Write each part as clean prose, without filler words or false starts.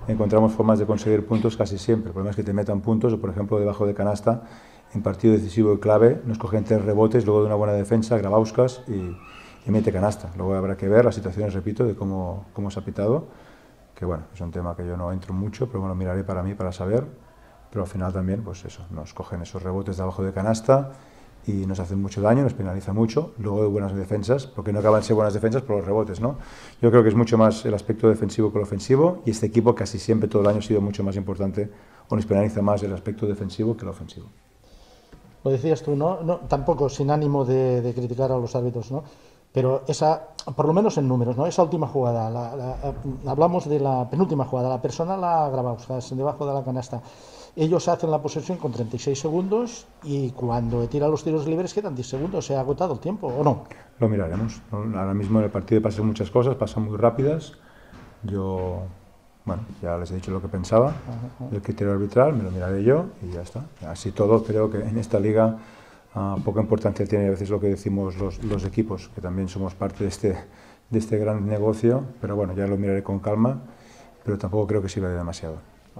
encontramos formas de conseguir puntos casi siempre. El problema es que te metan puntos, o por ejemplo debajo de canasta, en partido decisivo y clave, nos cogen 3 rebotes, luego de una buena defensa, Grabauskas y mete canasta. Luego habrá que ver las situaciones, repito, de cómo se ha pitado, que bueno, es un tema que yo no entro mucho, pero bueno, miraré para mí, para saber, pero al final también, pues eso, nos cogen esos rebotes de abajo de canasta y nos hacen mucho daño, nos penaliza mucho, luego de buenas defensas, porque no acaban de ser buenas defensas por los rebotes, ¿no? Yo creo que es mucho más el aspecto defensivo que el ofensivo, y este equipo casi siempre todo el año ha sido mucho más importante, o nos penaliza más el aspecto defensivo que el ofensivo. Lo decías tú, ¿no? Tampoco sin ánimo de criticar a los árbitros, ¿no? Pero esa, por lo menos en números, ¿no? Esa última jugada, hablamos de la penúltima jugada, la persona la Grabauskas debajo de la canasta. Ellos hacen la posesión con 36 segundos y cuando tira los tiros libres quedan 10 segundos. ¿Se ha agotado el tiempo o no? Lo miraremos. Ahora mismo en el partido pasan muchas cosas, pasan muy rápidas. Yo, bueno, ya les he dicho lo que pensaba del criterio arbitral, me lo miraré yo y ya está. Así todo, creo que en esta liga poca importancia tiene a veces lo que decimos los equipos, que también somos parte de este gran negocio, pero bueno, ya lo miraré con calma, pero tampoco creo que sirva de demasiado.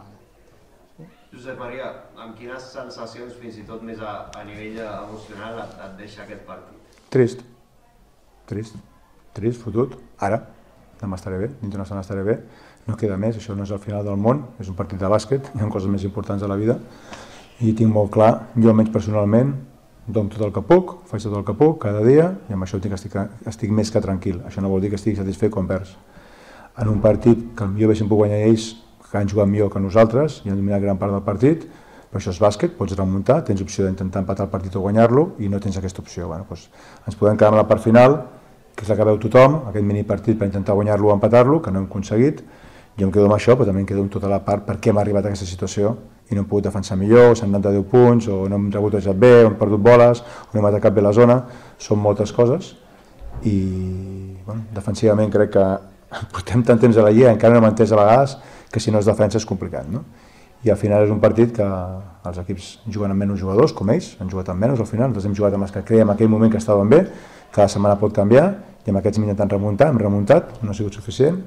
Josep Maria, amb quines sensacions, fins i tot més a nivell emocional, et deixa aquest partit? Trist, fotut. Ara, demà estaré bé, dintre una estona estaré bé, no queda més, això no és el final del món, és un partit de bàsquet, hi ha coses més importants a la vida, i tinc molt clar, jo almenys personalment, dono tot el que puc, faig tot el que puc cada dia, i amb això estic més que tranquil. Això no vol dir que estigui satisfet quan perds. En un partit que potser haguessin pogut guanyar ells, que han jugat millor que nosaltres i han dominat gran part del partit, però això és bàsquet, pots remuntar, tens opció d'intentar empatar el partit o guanyar-lo i no tens aquesta opció. Bueno, doncs ens podem quedar amb la part final, que és la que veu tothom, aquest mini partit per intentar guanyar-lo o empatar-lo, que no hem aconseguit. Jo em quedo amb això, però també em quedo amb tota la part per què hem arribat a aquesta situació i no hem pogut defensar millor, s'han anat a 10 punts, o no hem rebotejat bé, o hem perdut boles, o no hem atacat bé la zona. Són moltes coses i bueno, defensivament crec que portem tant temps a la lliga, encara no hem entès a vegades que si no és defensa és complicat, no? I al final és un partit que els equips juguen amb menys jugadors, com ells, han jugat amb menys al final, nosaltres hem jugat amb els que creiem en aquell moment que estaven bé, cada setmana pot canviar, i amb aquests hem intentat remuntar, hem remuntat, no ha sigut suficient.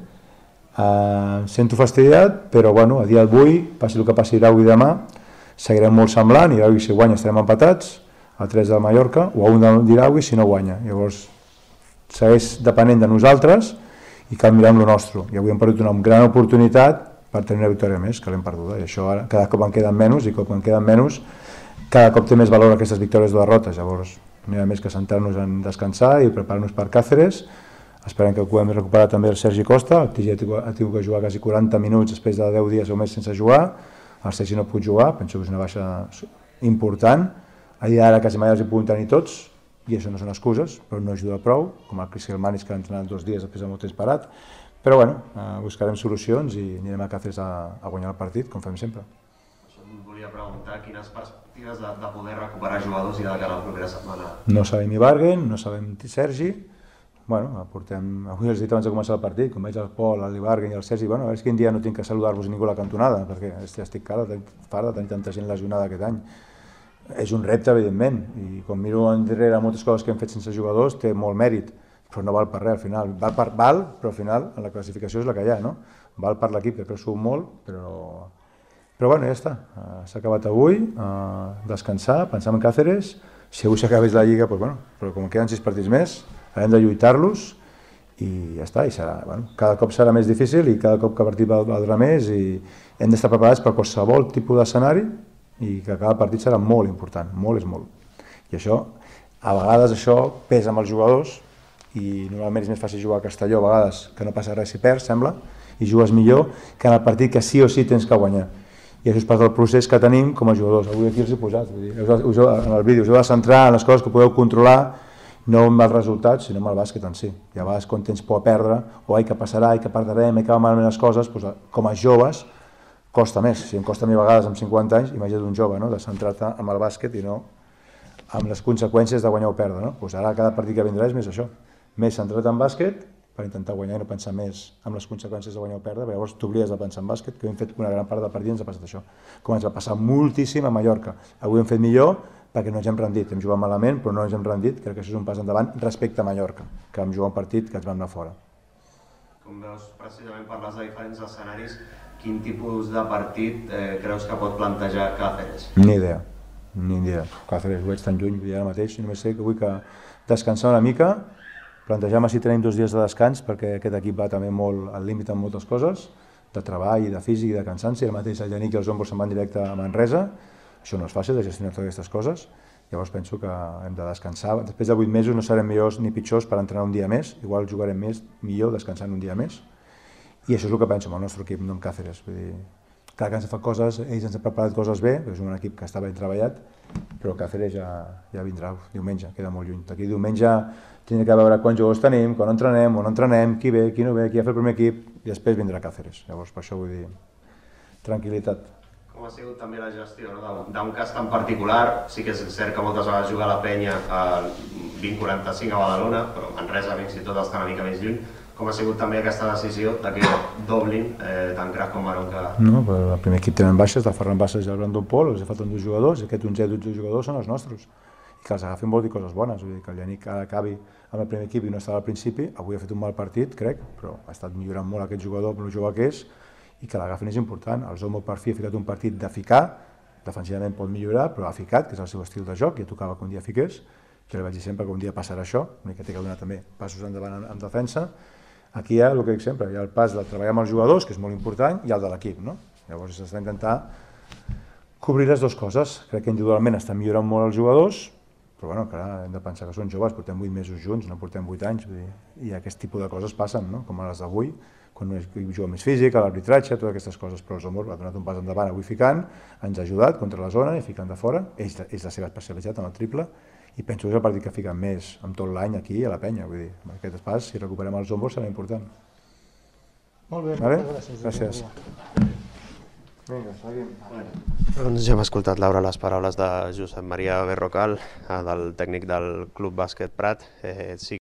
Sento fastidiat, però bueno, a dia d'avui, passi el que passi avui demà, seguirem molt semblant, i avui si guanya estarem empatats, a 3 del Mallorca, o a 1 d'Iragui si no guanya. Llavors, segueix depenent de nosaltres i cal mirar amb el nostre. I avui hem perdut una gran oportunitat per tenir una victòria més, que l'hem perduda, i això ara cada cop en queden menys, i com en queden menys, cada cop té més valor aquestes victòries o derrotes. Llavors, no hi ha més que centrar-nos en descansar i preparar-nos per Càceres. Esperem que puguem recuperar també el Sergi Costa, el Tigi ha tingut que jugar quasi 40 minuts després de 10 dies o més sense jugar, el Sergi no pot jugar, penso que és una baixa important, a dia d'ara quasi mai els hi poden tenir tots, i això no són excuses, però no ajuda prou, com el Chris Helmanis que ha entrenat 2 dies després de molt temps parat, però bueno, buscarem solucions i anirem a Càceres a guanyar el partit, com fem sempre. Això em volia preguntar, quines perspectives de poder recuperar jugadors i de cara a la propera setmana? No sabem Ibarguen, no sabem Sergi, bueno, avui els he dit abans de començar el partit, com veig el Pol, l'Ibarguen i el Sergi, bueno, a veure quin dia no tinc que saludar-vos ningú a la cantonada, perquè estic fart de tenir tanta gent lesionada aquest any. És un repte, evidentment, i quan miro enrere moltes coses que hem fet sense jugadors, té molt mèrit, però no val per res al final. Val, però al final en la classificació és la que hi ha, no? Val per l'equip, que crec molt, però bueno, ja està. S'ha acabat avui, descansar, pensar en Càceres, si avui s'acabés la Lliga, doncs bueno, però com queden 6 partits més, hem de lluitar-los i ja està, i serà, bueno, cada cop serà més difícil i cada cop que el partit valdrà més i hem d'estar preparats per qualsevol tipus d'escenari i que cada partit serà molt important, molt és molt. I això, a vegades això pesa amb els jugadors i normalment és més fàcil jugar a Castelló a vegades que no passa res si perds, sembla, i jugues millor que en el partit que sí o sí tens que guanyar. I això és part del procés que tenim com a jugadors. Avui aquí els he posat, en el vídeo, us heu de centrar en les coses que podeu controlar, no amb els resultats, sinó amb el bàsquet en si. I a vegades quan tens por a perdre, o ai que passarà, ai que perdrem, ai que van malament les coses, com a joves costa més. Si em costa a mi a vegades amb 50 anys, imagina't un jove, de centrar-te amb el bàsquet i no amb les conseqüències de guanyar o perdre. Ara cada partit que vindrà és més això, més centrat en bàsquet per intentar guanyar i no pensar més en les conseqüències de guanyar o perdre, perquè llavors t'oblides de pensar en bàsquet, que hem fet una gran part del partit i ens ha passat això, com ens va passar moltíssim a Mallorca. Avui hem fet millor perquè no ens hem rendit, hem jugat malament però no ens hem rendit, crec que això és un pas endavant respecte a Mallorca, que vam jugar un partit que ens vam anar fora. Com veus, precisament parles de diferents escenaris, quin tipus de partit creus que pot plantejar Cáceres? Ni idea. Cáceres ho veig tan lluny, ara mateix, només sé que vull descansar una mica, plantejar-me si tenim 2 dies de descans, perquè aquest equip va també molt al límit amb moltes coses, de treball, de físic i de cansanci. Ara mateix el Yannick i els Ombos se'n van directe a Manresa, això no és fàcil de gestionar totes aquestes coses, llavors penso que hem de descansar. Després de 8 mesos no serem millors ni pitjors per entrenar un dia més, igual jugarem millor descansant un dia més, i això és el que penso amb el nostre equip, no amb Cáceres. Vull dir, cada que ens ha fet coses, ells ens han preparat coses bé, perquè és un equip que està ben treballat, però Cáceres ja vindrà diumenge, queda molt lluny. D'aquí diumenge tindrem que veure quants jugadors tenim, quan entrenem, on entrenem, qui ve, qui no ve, qui ha fet el primer equip, i després vindrà Cáceres. Llavors, per això vull dir, tranquil·litat. Com ha sigut també la gestió d'un cas tan particular? Sí que és cert que moltes vegades juga a la Penya a 20:45 a Badalona, però Manresa fins i tot està una mica més lluny. Com ha sigut també aquesta decisió que doblin tant Crac com Maron? No, el primer equip tenen baixes, del Ferran Bassas i el Brandon Paul, els falten 2 jugadors, i aquests 11 o 12 jugadors són els nostres. I que els agafin vol dir coses bones, vull dir que el Yannick ara acabi amb el primer equip i no estava al principi, avui ha fet un mal partit, crec, però ha estat millorant molt aquest jugador, el jugador que és, i que l'agafin és important. El Zomo per fi ha ficat un partit de ficar, defensivament pot millorar, però ha ficat, que és el seu estil de joc, i ja tocava que un dia fiqués. Jo li vaig dir sempre que un dia passarà això, una mica té que donar també passos endavant en defensa. Aquí hi ha el que dic sempre, hi ha el pas de treballar amb els jugadors, que és molt important, i el de l'equip, no? Llavors s'està intentant cobrir les dues coses. Crec que individualment estan millorant molt els jugadors, però bueno, clar, hem de pensar que són joves, portem 8 mesos junts, no portem 8 anys, i aquest tipus de coses passen, no? Com les d'avui, quan juga més físic, a l'arbitratge, totes aquestes coses, però el Zomo ha donat un pas endavant avui ficant, ens ha ajudat contra la zona i ficant de fora, és la seva especialitat en el triple, i penso que és el partit que fica més amb tot l'any aquí a la Penya, vull dir, amb aquest pas, si recuperem els Zombos serà important. Molt bé, moltes gràcies. Gràcies. Vinga, seguim. Doncs ja hem escoltat, Laura, les paraules de Josep Maria Berrocal, del tècnic del Club Bàsquet Prat. Sí